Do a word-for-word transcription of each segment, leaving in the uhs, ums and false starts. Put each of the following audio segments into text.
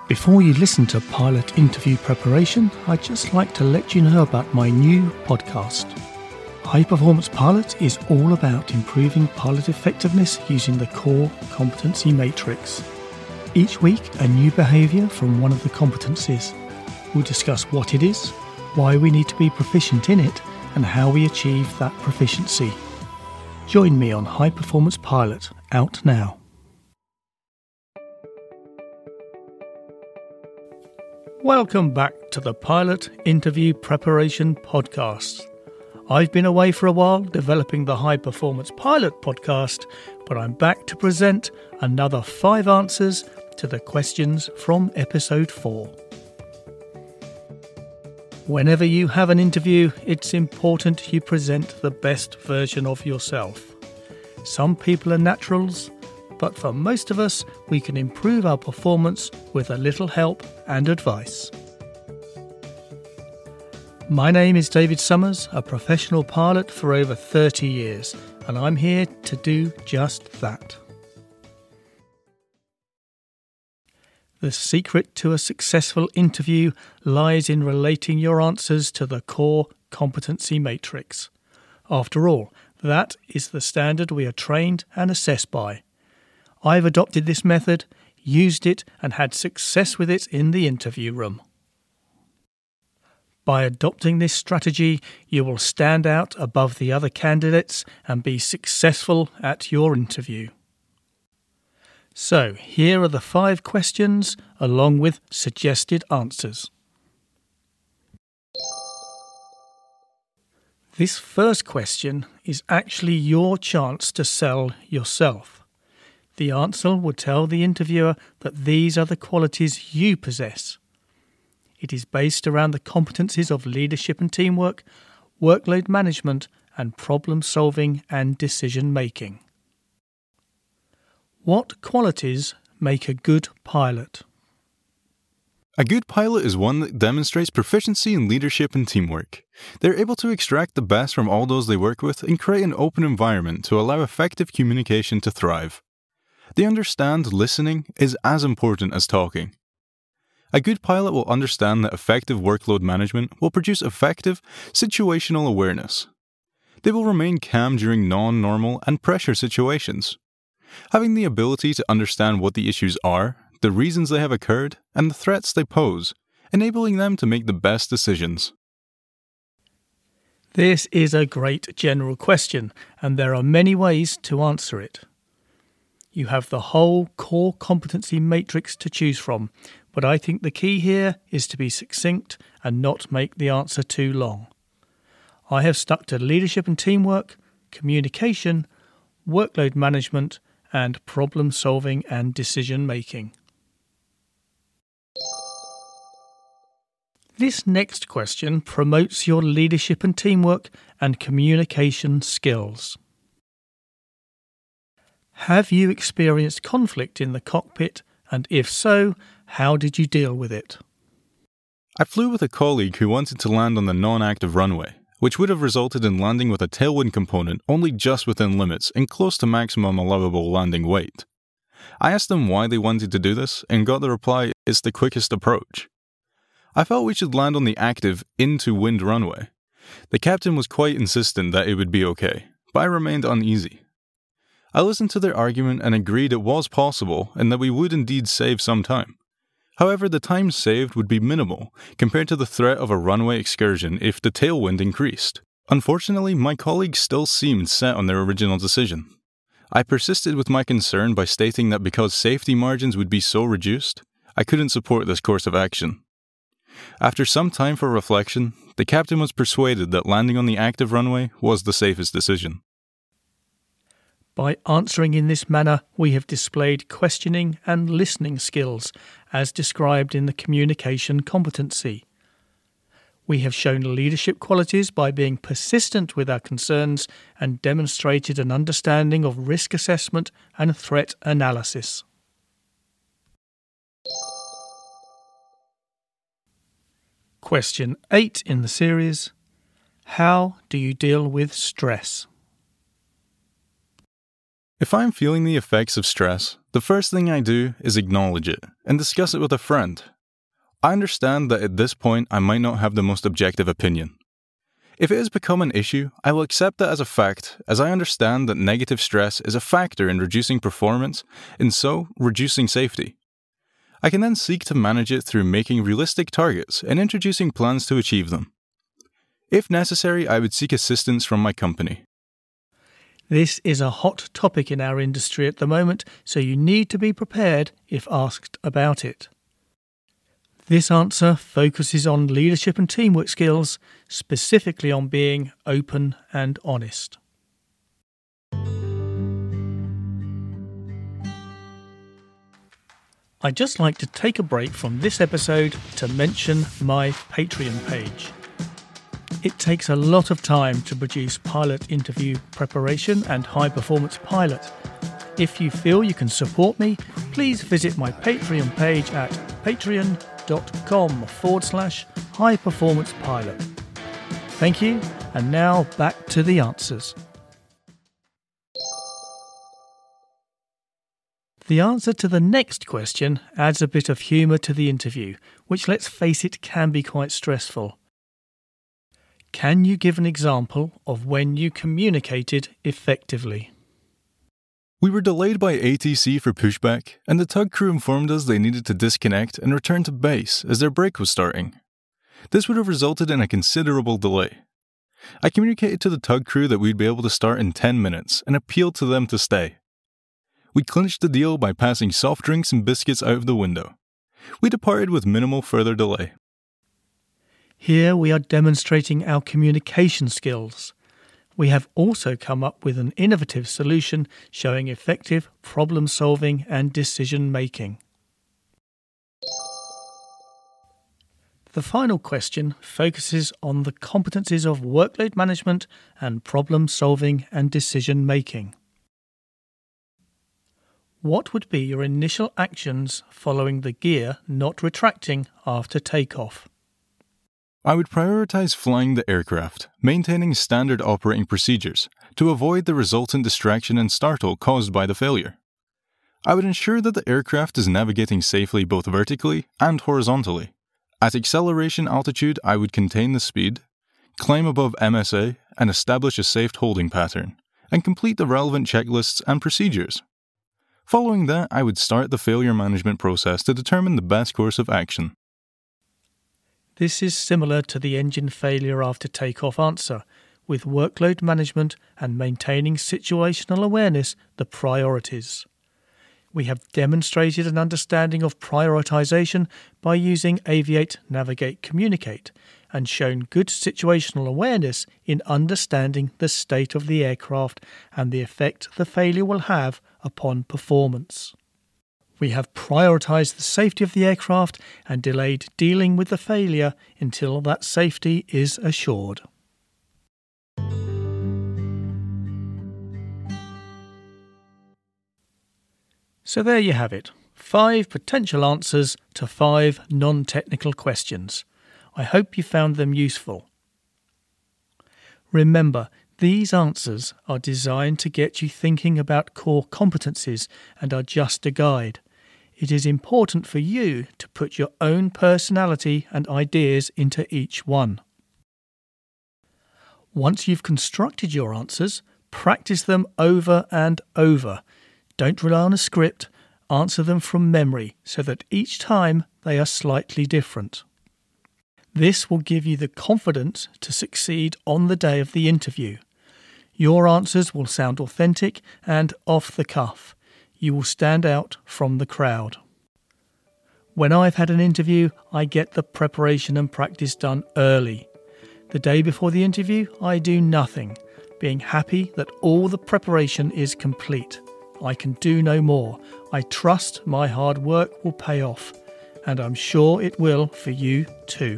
Before you listen to pilot interview preparation, I'd just like to let you know about my new podcast. High Performance Pilot is all about improving pilot effectiveness using the core competency matrix. Each week, a new behaviour from one of the competencies. We'll discuss what it is, why we need to be proficient in it, and how we achieve that proficiency. Join me on High Performance Pilot, out now. Welcome back to the Pilot Interview Preparation Podcast. I've been away for a while developing the High Performance Pilot podcast, but I'm back to present another five answers to the questions from episode four. Whenever you have an interview, it's important you present the best version of yourself. Some people are naturals, but for most of us, we can improve our performance with a little help and advice. My name is David Summers, a professional pilot for over thirty years, and I'm here to do just that. The secret to a successful interview lies in relating your answers to the core competency matrix. After all, that is the standard we are trained and assessed by. I've adopted this method, used it, and had success with it in the interview room. By adopting this strategy, you will stand out above the other candidates and be successful at your interview. So, here are the five questions along with suggested answers. This first question is actually your chance to sell yourself. The answer will tell the interviewer that these are the qualities you possess. It is based around the competencies of leadership and teamwork, workload management, and problem solving and decision making. What qualities make a good pilot? A good pilot is one that demonstrates proficiency in leadership and teamwork. They're able to extract the best from all those they work with and create an open environment to allow effective communication to thrive. They understand listening is as important as talking. A good pilot will understand that effective workload management will produce effective situational awareness. They will remain calm during non-normal and pressure situations. Having the ability to understand what the issues are, the reasons they have occurred, and the threats they pose, enabling them to make the best decisions. This is a great general question, and there are many ways to answer it. You have the whole core competency matrix to choose from, but I think the key here is to be succinct and not make the answer too long. I have stuck to leadership and teamwork, communication, workload management, and problem solving and decision making. This next question promotes your leadership and teamwork and communication skills. Have you experienced conflict in the cockpit, and if so, how did you deal with it? I flew with a colleague who wanted to land on the non-active runway, which would have resulted in landing with a tailwind component only just within limits and close to maximum allowable landing weight. I asked them why they wanted to do this and got the reply, "It's the quickest approach." I felt we should land on the active into wind runway. The captain was quite insistent that it would be okay, but I remained uneasy. I listened to their argument and agreed it was possible and that we would indeed save some time. However, the time saved would be minimal compared to the threat of a runway excursion if the tailwind increased. Unfortunately, my colleagues still seemed set on their original decision. I persisted with my concern by stating that because safety margins would be so reduced, I couldn't support this course of action. After some time for reflection, the captain was persuaded that landing on the active runway was the safest decision. By answering in this manner, we have displayed questioning and listening skills, as described in the communication competency. We have shown leadership qualities by being persistent with our concerns and demonstrated an understanding of risk assessment and threat analysis. Question eight in the series: How do you deal with stress? If I'm feeling the effects of stress, the first thing I do is acknowledge it and discuss it with a friend. I understand that at this point I might not have the most objective opinion. If it has become an issue, I will accept that as a fact, as I understand that negative stress is a factor in reducing performance and so reducing safety. I can then seek to manage it through making realistic targets and introducing plans to achieve them. If necessary, I would seek assistance from my company. This is a hot topic in our industry at the moment, so you need to be prepared if asked about it. This answer focuses on leadership and teamwork skills, specifically on being open and honest. I'd just like to take a break from this episode to mention my Patreon page. It takes a lot of time to produce pilot interview preparation and high-performance pilot. If you feel you can support me, please visit my Patreon page at patreon.com forward slash high performance pilot. Thank you, and now back to the answers. The answer to the next question adds a bit of humour to the interview, which, let's face it, can be quite stressful. Can you give an example of when you communicated effectively? We were delayed by A T C for pushback, and the tug crew informed us they needed to disconnect and return to base as their break was starting. This would have resulted in a considerable delay. I communicated to the tug crew that we'd be able to start in ten minutes and appealed to them to stay. We clinched the deal by passing soft drinks and biscuits out of the window. We departed with minimal further delay. Here we are demonstrating our communication skills. We have also come up with an innovative solution showing effective problem-solving and decision-making. The final question focuses on the competencies of workload management and problem-solving and decision-making. What would be your initial actions following the gear not retracting after takeoff? I would prioritize flying the aircraft, maintaining standard operating procedures to avoid the resultant distraction and startle caused by the failure. I would ensure that the aircraft is navigating safely both vertically and horizontally. At acceleration altitude, I would contain the speed, climb above M S A, and establish a safe holding pattern, and complete the relevant checklists and procedures. Following that, I would start the failure management process to determine the best course of action. This is similar to the engine failure after takeoff answer, with workload management and maintaining situational awareness the priorities. We have demonstrated an understanding of prioritization by using Aviate, Navigate, Communicate, and shown good situational awareness in understanding the state of the aircraft and the effect the failure will have upon performance. We have prioritized the safety of the aircraft and delayed dealing with the failure until that safety is assured. So there you have it, five potential answers to five non-technical questions. I hope you found them useful. Remember, these answers are designed to get you thinking about core competencies and are just a guide. It is important for you to put your own personality and ideas into each one. Once you've constructed your answers, practice them over and over. Don't rely on a script, answer them from memory so that each time they are slightly different. This will give you the confidence to succeed on the day of the interview. Your answers will sound authentic and off the cuff. You will stand out from the crowd. When I've had an interview, I get the preparation and practice done early. The day before the interview, I do nothing, being happy that all the preparation is complete. I can do no more. I trust my hard work will pay off, and I'm sure it will for you too.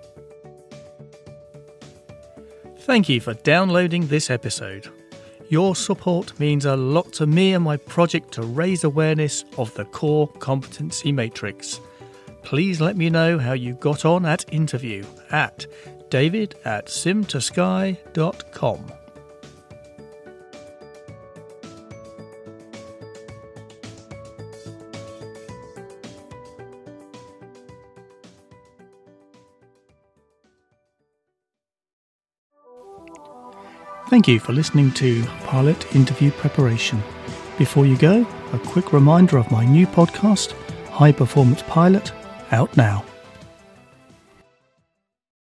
Thank you for downloading this episode. Your support means a lot to me and my project to raise awareness of the core competency matrix. Please let me know how you got on at interview at david at sim to sky dot com. Thank you for listening to Pilot Interview Preparation. Before you go, a quick reminder of my new podcast, High Performance Pilot, out now.